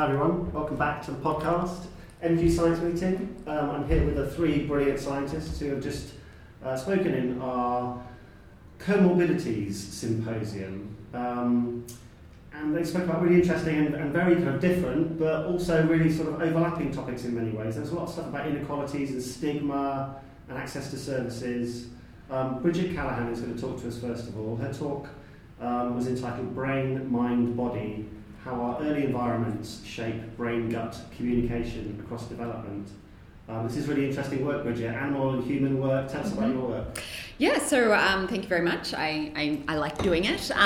everyone, welcome back to the podcast, MG Science Meeting. I'm here with three brilliant scientists who have just spoken in our comorbidities symposium. And they spoke about really interesting and very kind of different, but also really sort of overlapping topics in many ways. There's a lot of stuff about inequalities and stigma and access to services. Bridget Callahan is going to talk to us first of all. Her talk was entitled Brain, Mind, Body, How Our Early Environments Shape Brain-Gut Communication Across Development. This is really interesting work, Bridget, animal and human work. Tell us about your work. Yeah, so thank you very much. I like doing it. So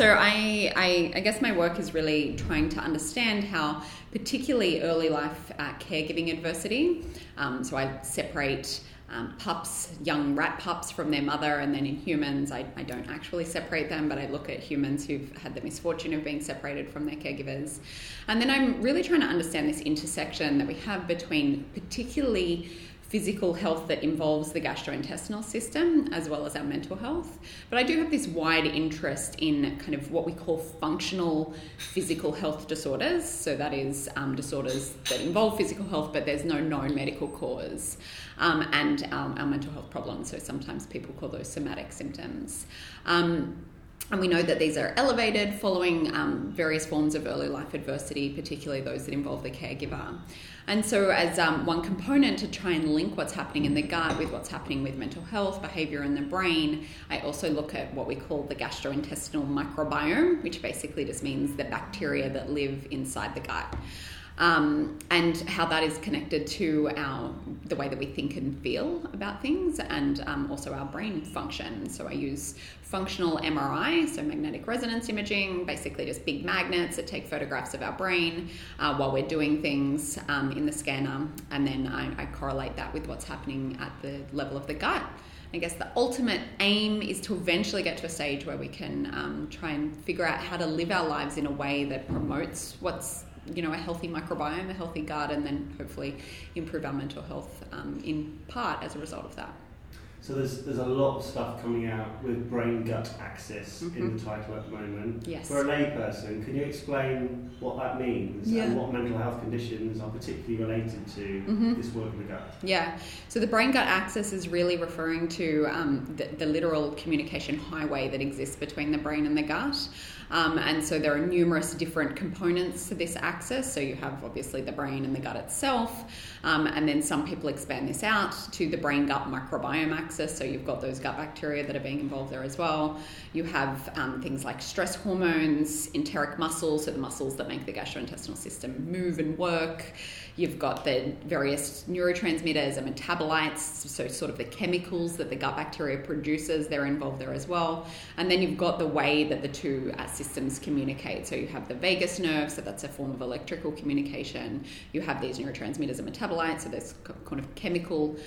I guess my work is really trying to understand how particularly early life caregiving adversity, so I separate pups, young rat pups from their mother, and then in humans I don't actually separate them, but I look at humans who've had the misfortune of being separated from their caregivers. And then I'm really trying to understand this intersection that we have between particularly physical health that involves the gastrointestinal system as well as our mental health. But I do have this wide interest in kind of what we call functional physical health disorders. So that is disorders that involve physical health, but there's no known medical cause. And our mental health problems. So sometimes people call those somatic symptoms. And we know that these are elevated following various forms of early life adversity, particularly those that involve the caregiver. And so as one component to try and link what's happening in the gut with what's happening with mental health, behaviour in the brain, I also look at what we call the gastrointestinal microbiome, which basically just means the bacteria that live inside the gut. And how that is connected to the way that we think and feel about things, and also our brain function. So I use functional MRI, so magnetic resonance imaging, basically just big magnets that take photographs of our brain while we're doing things in the scanner, and then I correlate that with what's happening at the level of the gut. I guess the ultimate aim is to eventually get to a stage where we can try and figure out how to live our lives in a way that promotes what's a healthy microbiome, a healthy gut, and then hopefully improve our mental health in part as a result of that. So there's a lot of stuff coming out with brain-gut axis in the title at the moment. Yes. For a layperson, can you explain what that means and what mental health conditions are particularly related to this work in the gut? Yeah, so the brain-gut axis is really referring to the literal communication highway that exists between the brain and the gut. And so there are numerous different components to this axis. So you have obviously the brain and the gut itself, and then some people expand this out to the brain-gut microbiome axis. So you've got those gut bacteria that are being involved there as well. You have things like stress hormones, enteric muscles, so the muscles that make the gastrointestinal system move and work. You've got the various neurotransmitters and metabolites, so sort of the chemicals that the gut bacteria produces, they're involved there as well. And then you've got the way that the two systems communicate. So you have the vagus nerve, so that's a form of electrical communication. You have these neurotransmitters and metabolites, so there's kind of chemical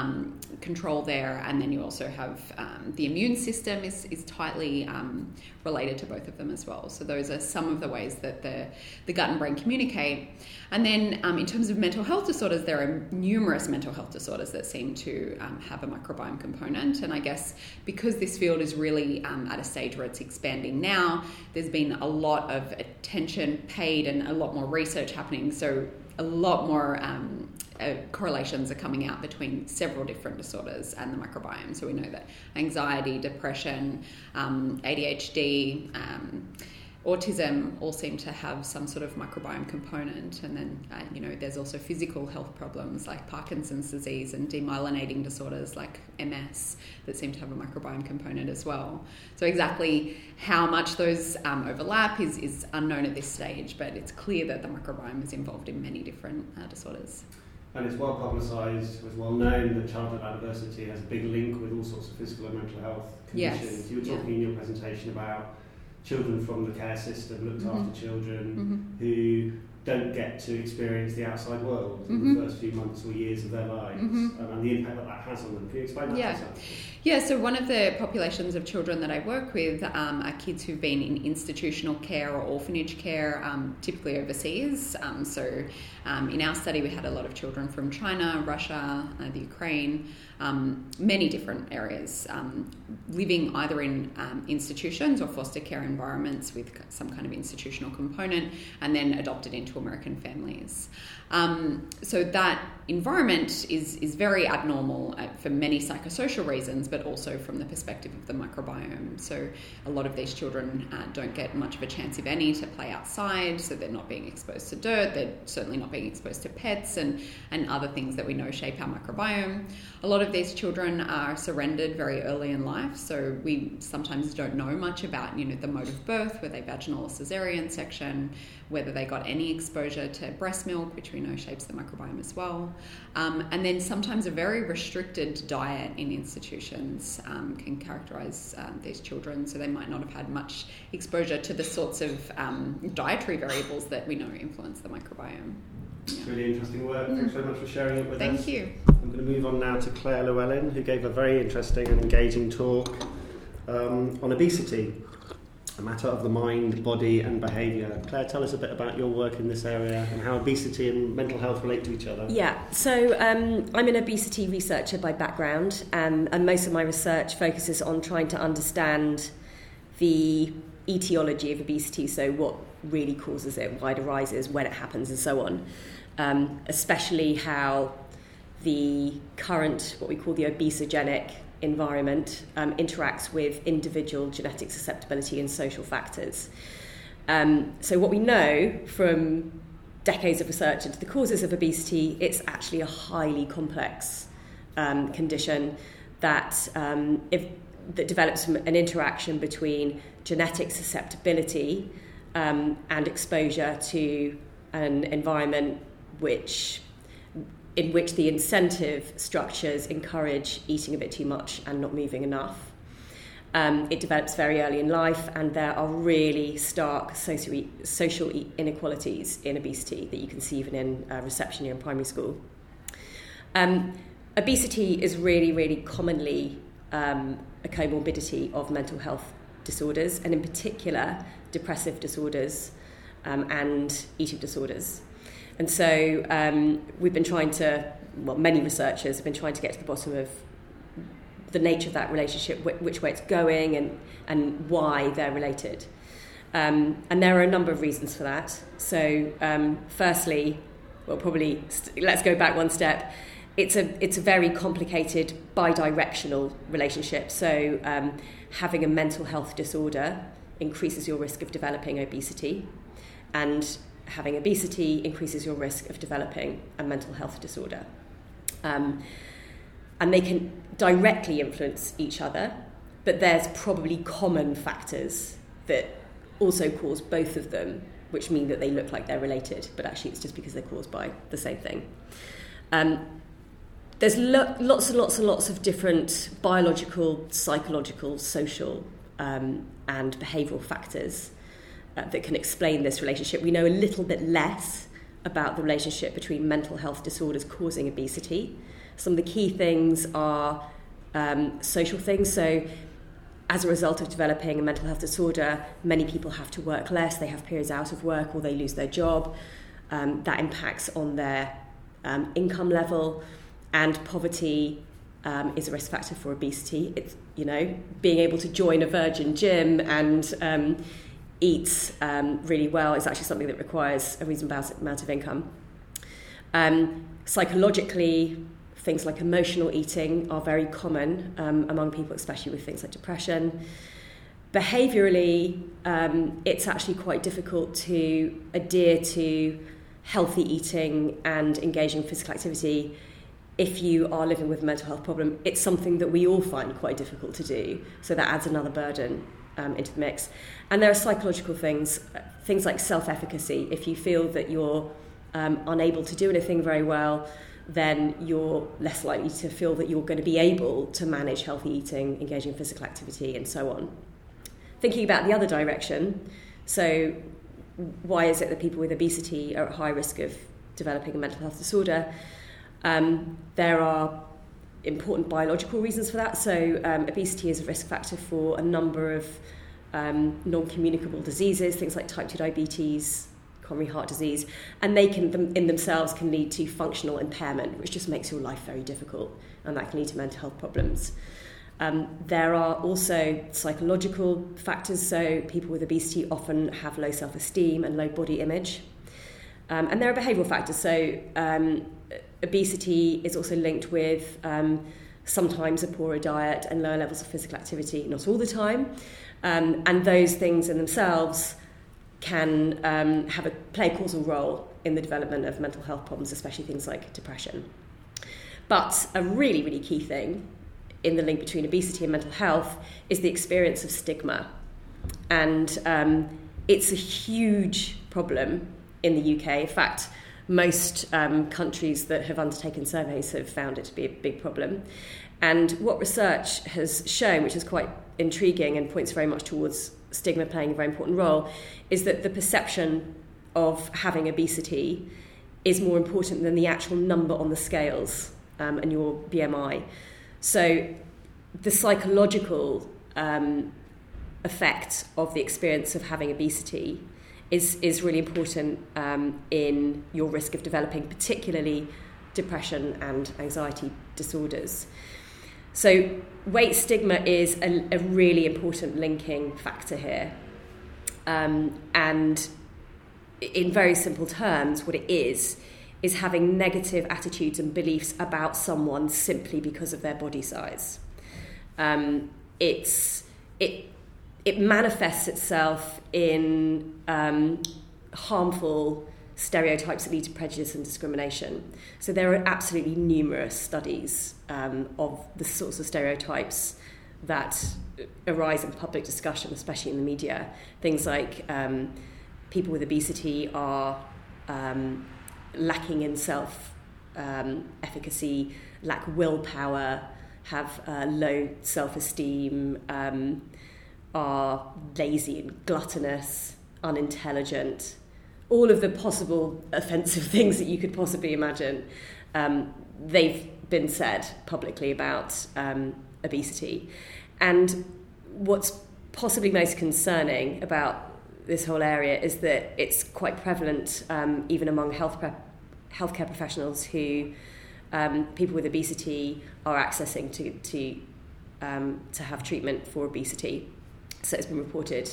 control there. And then you also have the immune system is tightly related to both of them as well. So those are some of the ways that the gut and brain communicate. And then in terms of mental health disorders, there are numerous mental health disorders that seem to have a microbiome component. And I guess because this field is really at a stage where it's expanding now, there's been a lot of attention paid and a lot more research happening. So a lot more correlations are coming out between several different disorders and the microbiome. So we know that anxiety, depression, ADHD, autism all seem to have some sort of microbiome component. And then, there's also physical health problems like Parkinson's disease and demyelinating disorders like MS that seem to have a microbiome component as well. So exactly how much those overlap is unknown at this stage, but it's clear that the microbiome is involved in many different disorders. And it's well publicised, it's well known that childhood adversity has a big link with all sorts of physical and mental health conditions. Yes. You were talking in your presentation about children from the care system, looked after children who don't get to experience the outside world in the first few months or years of their lives, and the impact that has on them. Can you explain that to us? Yeah, so one of the populations of children that I work with are kids who've been in institutional care or orphanage care, typically overseas. In our study, we had a lot of children from China, Russia, the Ukraine, many different areas, living either in institutions or foster care environments with some kind of institutional component, and then adopted into American families. So that environment is very abnormal for many psychosocial reasons, but also from the perspective of the microbiome. So a lot of these children don't get much of a chance, if any, to play outside, so they're not being exposed to dirt, they're certainly not being exposed to pets and other things that we know shape our microbiome. A lot of these children are surrendered very early in life, so we sometimes don't know much about, the mode of birth, were they vaginal or cesarean section, whether they got any exposure to breast milk, which we know shapes the microbiome as well. And then sometimes a very restricted diet in institutions can characterise these children, so they might not have had much exposure to the sorts of dietary variables that we know influence the microbiome. It's really interesting work. Thanks very much for sharing it with us. Thank you. I'm going to move on now to Claire Llewellyn, who gave a very interesting and engaging talk on obesity, a matter of the mind, body and behaviour. Claire, tell us a bit about your work in this area and how obesity and mental health relate to each other. Yeah, so I'm an obesity researcher by background, and most of my research focuses on trying to understand the etiology of obesity, so what really causes it, why it arises, when it happens and so on, especially how the current, what we call the obesogenic environment interacts with individual genetic susceptibility and social factors. So what we know from decades of research into the causes of obesity, it's actually a highly complex condition that develops from an interaction between genetic susceptibility and exposure to an environment in which the incentive structures encourage eating a bit too much and not moving enough. It develops very early in life, and there are really stark social inequalities in obesity that you can see even in reception year in primary school. Obesity is really, really commonly a comorbidity of mental health disorders, and in particular depressive disorders and eating disorders. And so many researchers have been trying to get to the bottom of the nature of that relationship, which way it's going and why they're related. And there are a number of reasons for that. So firstly, let's go back one step. It's a very complicated bidirectional relationship. So having a mental health disorder increases your risk of developing obesity, and having obesity increases your risk of developing a mental health disorder. And they can directly influence each other, but there's probably common factors that also cause both of them, which mean that they look like they're related, but actually it's just because they're caused by the same thing. There's lots and lots and lots of different biological, psychological, social and behavioural factors that can explain this relationship. We know a little bit less about the relationship between mental health disorders causing obesity. Some of the key things are social things. So as a result of developing a mental health disorder, many people have to work less, they have periods out of work, or they lose their job. That impacts on their income level, and poverty is a risk factor for obesity. It's, being able to join a Virgin gym and eat really well is actually something that requires a reasonable amount of income. Psychologically, things like emotional eating are very common among people, especially with things like depression. Behaviourally, it's actually quite difficult to adhere to healthy eating and engaging in physical activity if you are living with a mental health problem. It's something that we all find quite difficult to do, so that adds another burden into the mix. And there are psychological things like self-efficacy. If you feel that you're unable to do anything very well, then you're less likely to feel that you're going to be able to manage healthy eating, engaging in physical activity, and so on. Thinking about the other direction, so why is it that people with obesity are at high risk of developing a mental health disorder? There are important biological reasons for that. So obesity is a risk factor for a number of non-communicable diseases, things like type 2 diabetes, coronary heart disease, and they can, in themselves, can lead to functional impairment, which just makes your life very difficult, and that can lead to mental health problems. There are also psychological factors, so people with obesity often have low self-esteem and low body image. And there are behavioural factors, so obesity is also linked with sometimes a poorer diet and lower levels of physical activity, not all the time, and those things in themselves can play a causal role in the development of mental health problems, especially things like depression. But a really, really key thing in the link between obesity and mental health is the experience of stigma. And it's a huge problem in the UK. In fact, most countries that have undertaken surveys have found it to be a big problem. And what research has shown, which is quite intriguing and points very much towards stigma playing a very important role, is that the perception of having obesity is more important than the actual number on the scales and your BMI. So the psychological effect of the experience of having obesity is really important in your risk of developing particularly depression and anxiety disorders. So weight stigma is a really important linking factor here. And in very simple terms, what it is having negative attitudes and beliefs about someone simply because of their body size. It manifests itself in harmful stereotypes that lead to prejudice and discrimination. So there are absolutely numerous studies of the sorts of stereotypes that arise in public discussion, especially in the media. Things like people with obesity are lacking in self-efficacy, lack willpower, have low self-esteem, are lazy and gluttonous, unintelligent, all of the possible offensive things that you could possibly imagine. They've been said publicly about obesity. And what's possibly most concerning about this whole area is that it's quite prevalent even among healthcare professionals who people with obesity are accessing to have treatment for obesity. So it's been reported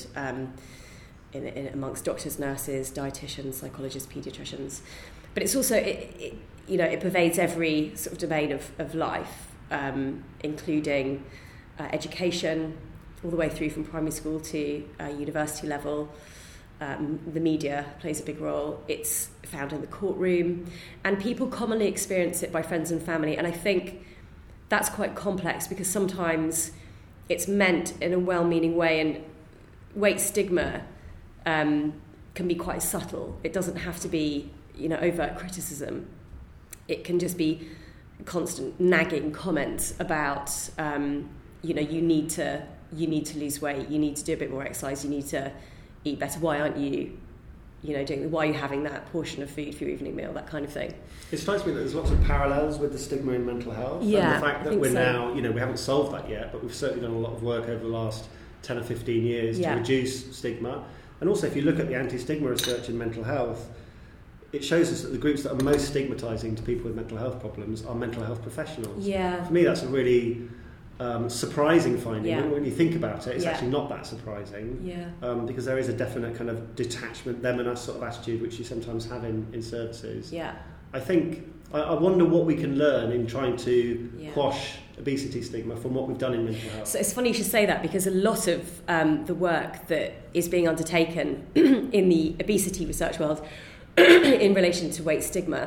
in amongst doctors, nurses, dietitians, psychologists, paediatricians. But it's also, it pervades every sort of domain of life, including education, all the way through from primary school to university level. The media plays a big role. It's found in the courtroom, and people commonly experience it by friends and family. And I think that's quite complex because sometimes it's meant in a well-meaning way, and weight stigma can be quite subtle. It doesn't have to be, overt criticism. It can just be constant nagging comments about, you need to lose weight, you need to do a bit more exercise, you need to eat better. Why aren't you, why are you having that portion of food for your evening meal? That kind of thing. It strikes me that there's lots of parallels with the stigma in mental health. Yeah, and the fact that we're now, we haven't solved that yet, but we've certainly done a lot of work over the last 10 or 15 years to reduce stigma. And also, if you look at the anti-stigma research in mental health, it shows us that the groups that are most stigmatising to people with mental health problems are mental health professionals. Yeah. For me, that's a really surprising finding. Yeah. When you think about it, it's actually not that surprising. Yeah. Because there is a definite kind of detachment, them and us sort of attitude, which you sometimes have in services. Yeah. I think, I wonder what we can learn in trying to quash obesity stigma from what we've done in mental health. So it's funny you should say that, because a lot of the work that is being undertaken in the obesity research world in relation to weight stigma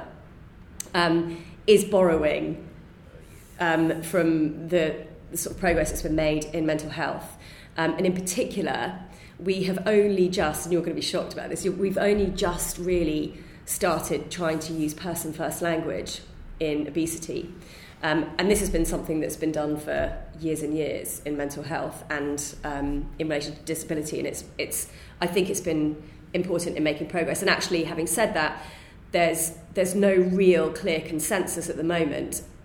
is borrowing from the sort of progress that's been made in mental health. And in particular, we have only just, and you're going to be shocked about this, we've only just really started trying to use person-first language in obesity. And this has been something that's been done for years and years in mental health and in relation to disability. And I think it's been important in making progress. And actually, having said that, there's no real clear consensus at the moment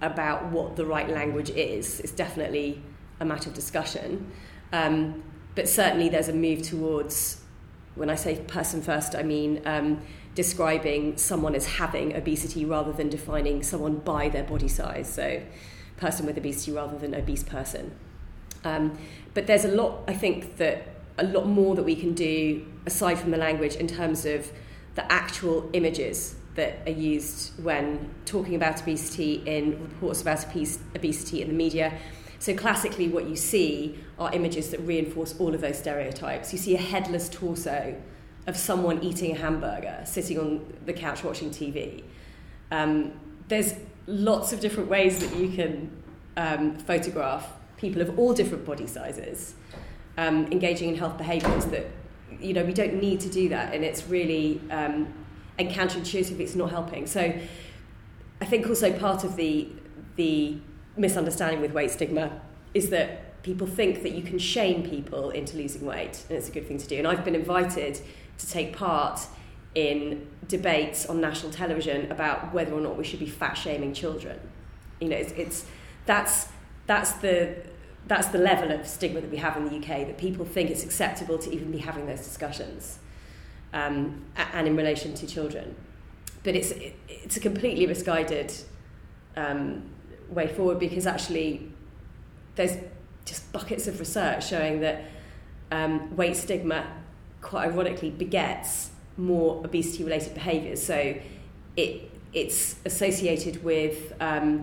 about what the right language is. It's definitely a matter of discussion. But certainly there's a move towards, when I say person first, I mean describing someone as having obesity rather than defining someone by their body size. So person with obesity rather than obese person. But there's a lot more that we can do aside from the language in terms of the actual images that are used when talking about obesity in reports about obesity in the media. So classically what you see are images that reinforce all of those stereotypes. You see a headless torso of someone eating a hamburger, sitting on the couch watching TV. There's lots of different ways that you can photograph people of all different body sizes, engaging in health behaviours that, we don't need to do that, and it's really and counterintuitive, it's not helping. So I think also part of the misunderstanding with weight stigma is that people think that you can shame people into losing weight, and it's a good thing to do. And I've been invited to take part in debates on national television about whether or not we should be fat shaming children. That's the level of stigma that we have in the UK, that people think it's acceptable to even be having those discussions, and in relation to children. But it's a completely misguided way forward, because actually there's just buckets of research showing that weight stigma, quite ironically, begets more obesity-related behaviours. So it's associated with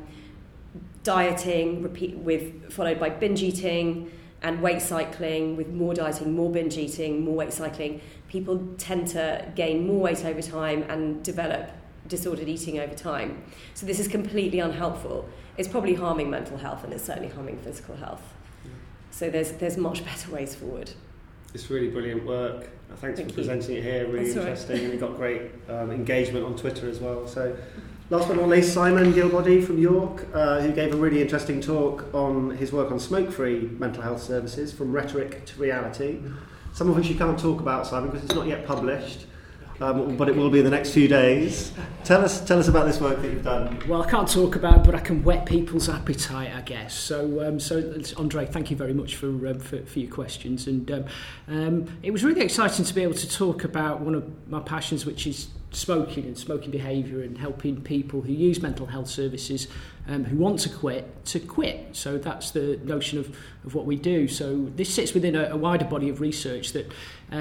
dieting, followed by binge eating, and weight cycling. With more dieting, more binge eating, more weight cycling, people tend to gain more weight over time and develop disordered eating over time. So this is completely unhelpful. It's probably harming mental health, and it's certainly harming physical health. So there's much better ways forward. It's really brilliant work. Thanks for presenting it here. Really interesting, and you got great engagement on Twitter as well. So, last but not least, Simon Gilbody from York, who gave a really interesting talk on his work on smoke-free mental health services, from rhetoric to reality. Some of which you can't talk about, Simon, because it's not yet published. But it will be in the next few days. Tell us about this work that you've done. Well, I can't talk about it, but I can whet people's appetite, I guess. So Andre, thank you very much for your questions. And it was really exciting to be able to talk about one of my passions, which is smoking and smoking behaviour, and helping people who use mental health services who want to quit. So that's the notion of what we do. So this sits within a wider body of research that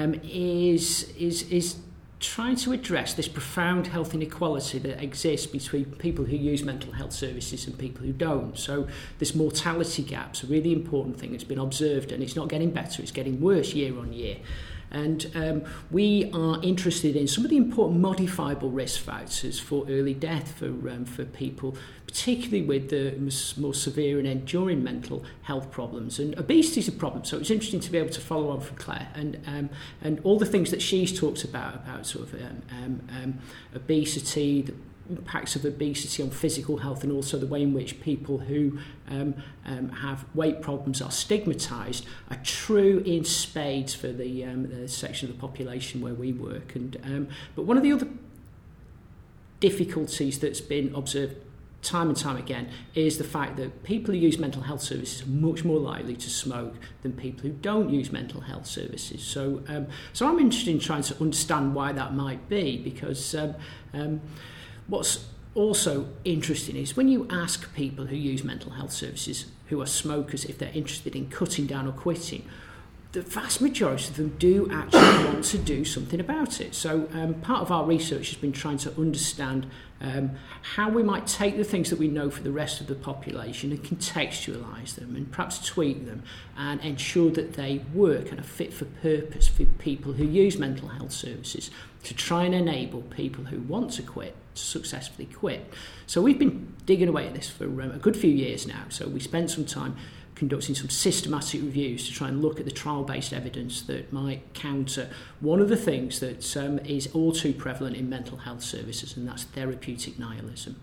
is trying to address this profound health inequality that exists between people who use mental health services and people who don't. So this mortality gap's a really important thing that's been observed, and it's not getting better, it's getting worse year on year. And we are interested in some of the important modifiable risk factors for early death for people, particularly with the more severe and enduring mental health problems. And obesity is a problem, so it's interesting to be able to follow on from Claire and all the things that she's talked about sort of obesity, the impacts of obesity on physical health, and also the way in which people who have weight problems are stigmatised, are true in spades for the section of the population where we work. But one of the other difficulties that's been observed time and time again is the fact that people who use mental health services are much more likely to smoke than people who don't use mental health services. So I'm interested in trying to understand why that might be, because what's also interesting is when you ask people who use mental health services who are smokers if they're interested in cutting down or quitting, the vast majority of them do actually want to do something about it. So part of our research has been trying to understand how we might take the things that we know for the rest of the population and contextualise them and perhaps tweak them and ensure that they work and are fit for purpose for people who use mental health services, to try and enable people who want to quit to successfully quit. So we've been digging away at this for a good few years now. So we spent some time conducting some systematic reviews to try and look at the trial-based evidence that might counter one of the things that is all too prevalent in mental health services, and that's therapeutic nihilism.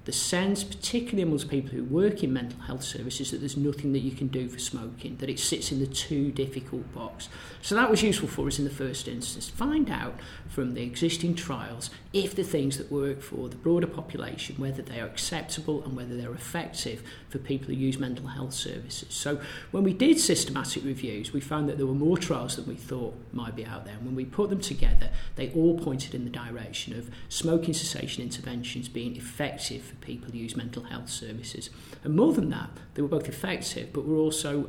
the sense, particularly amongst people who work in mental health services, that there's nothing that you can do for smoking, that it sits in the too difficult box. So that was useful for us in the first instance. Find out from the existing trials if the things that work for the broader population, whether they are acceptable and whether they're effective for people who use mental health services. So when we did systematic reviews, we found that there were more trials than we thought might be out there. And when we put them together, they all pointed in the direction of smoking cessation interventions being effective for people who use mental health services. And more than that, they were both effective, but were also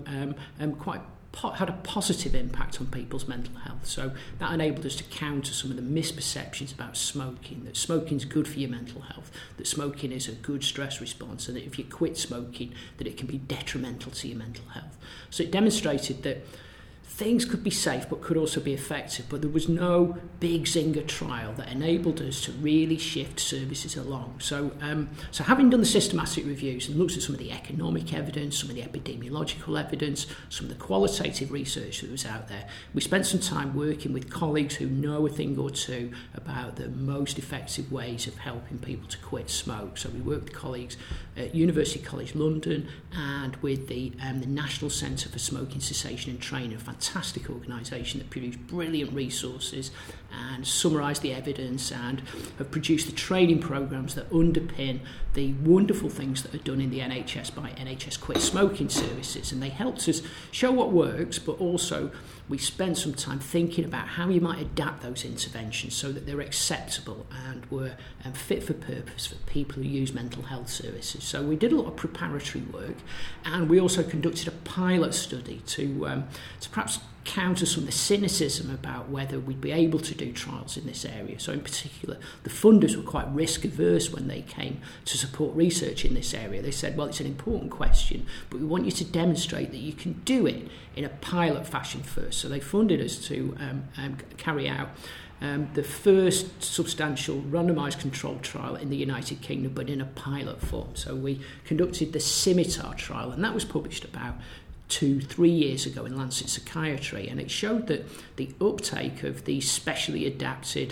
had a positive impact on people's mental health. So that enabled us to counter some of the misperceptions about smoking, that smoking's good for your mental health, that smoking is a good stress response, and that if you quit smoking, that it can be detrimental to your mental health. So it demonstrated that things could be safe but could also be effective, but there was no big zinger trial that enabled us to really shift services along. So having done the systematic reviews and looked at some of the economic evidence, some of the epidemiological evidence, some of the qualitative research that was out there, we spent some time working with colleagues who know a thing or two about the most effective ways of helping people to quit smoke. So we worked with colleagues at University College London and with the National Centre for Smoking Cessation and Training, a fantastic organisation that produced brilliant resources and summarised the evidence and have produced the training programmes that underpin the wonderful things that are done in the NHS by NHS Quit Smoking Services. And they helped us show what works, but also we spent some time thinking about how you might adapt those interventions so that they're acceptable and were fit for purpose for people who use mental health services. So we did a lot of preparatory work, and we also conducted a pilot study to perhaps counter some of the cynicism about whether we'd be able to do trials in this area. So in particular, the funders were quite risk averse when they came to support research in this area. They said, well, it's an important question, but we want you to demonstrate that you can do it in a pilot fashion first. So they funded us to carry out the first substantial randomised controlled trial in the United Kingdom, but in a pilot form. So we conducted the Scimitar trial, and that was published about 2-3 years ago in Lancet Psychiatry, and it showed that the uptake of these specially adapted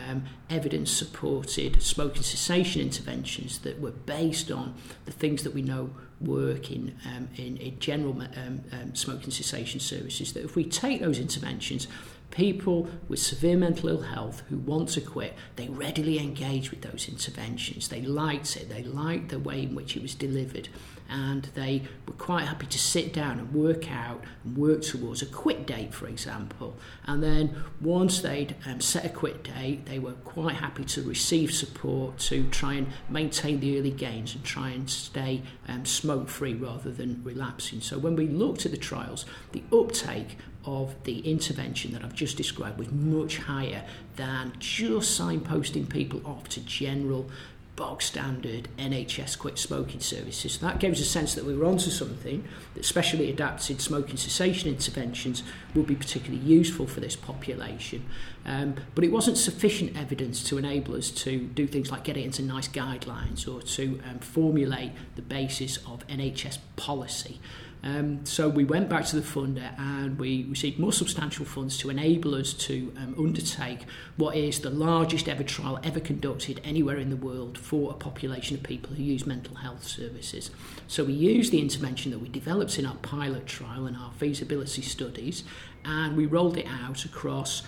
evidence-supported smoking cessation interventions that were based on the things that we know work in general smoking cessation services, that if we take those interventions, people with severe mental ill health who want to quit, they readily engage with those interventions. They liked it. They liked the way in which it was delivered. And they were quite happy to sit down and work out and work towards a quit date, for example. And then once they'd set a quit date, they were quite happy to receive support to try and maintain the early gains and try and stay smoke-free rather than relapsing. So when we looked at the trials, the uptake of the intervention that I've just described was much higher than just signposting people off to general bog standard NHS quit smoking services. So that gave us a sense that we were onto something, that specially adapted smoking cessation interventions would be particularly useful for this population. But it wasn't sufficient evidence to enable us to do things like get it into NICE guidelines or to formulate the basis of NHS policy. So we went back to the funder and we received more substantial funds to enable us to undertake what is the largest ever trial ever conducted anywhere in the world for a population of people who use mental health services. So we used the intervention that we developed in our pilot trial and our feasibility studies, and we rolled it out across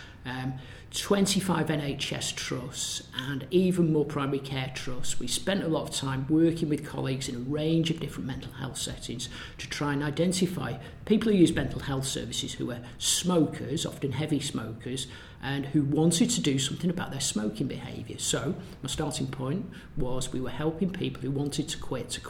25 NHS trusts and even more primary care trusts. We spent a lot of time working with colleagues in a range of different mental health settings to try and identify people who use mental health services who are smokers, often heavy smokers, and who wanted to do something about their smoking behaviour. So my starting point was we were helping people who wanted to quit.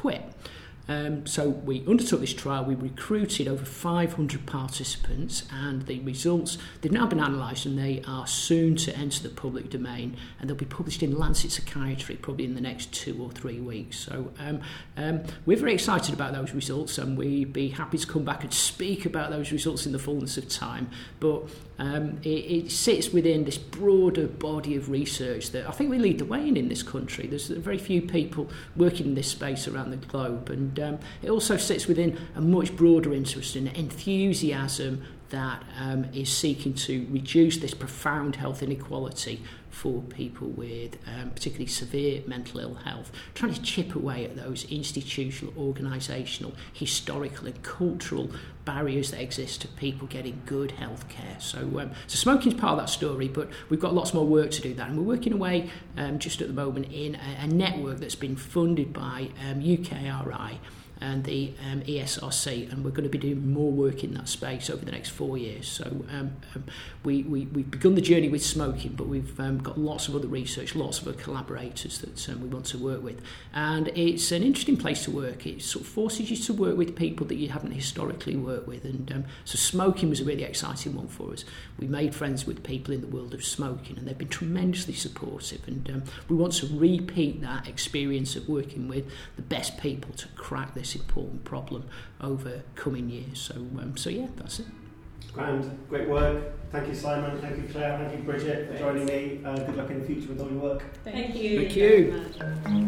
So we undertook this trial, we recruited over 500 participants, and the results, they've now been analysed and they are soon to enter the public domain, and they'll be published in Lancet Psychiatry probably in the next 2 or 3 weeks. So we're very excited about those results, and we'd be happy to come back and speak about those results in the fullness of time. But it sits within this broader body of research that I think we lead the way in this country. There's very few people working in this space around the globe, and it also sits within a much broader interest and enthusiasm that is seeking to reduce this profound health inequality for people with particularly severe mental ill health, trying to chip away at those institutional, organisational, historical and cultural barriers that exist to people getting good health care. So smoking is part of that story, but we've got lots more work to do that, and we're working away just at the moment in a network that's been funded by UKRI and the ESRC, and we're going to be doing more work in that space over the next 4 years. So we've begun the journey with smoking, but we've got lots of other research, lots of other collaborators that we want to work with. And it's an interesting place to work. It sort of forces you to work with people that you haven't historically worked with. And so smoking was a really exciting one for us. We made friends with people in the world of smoking, and they've been tremendously supportive. And we want to repeat that experience of working with the best people to crack this important problem over coming years. So yeah, that's it. Grand, great work. Thank you, Simon. Thank you, Claire. Thank you, Bridget, for joining me. Good luck in the future with all your work. Thank you. Thank you. Very much.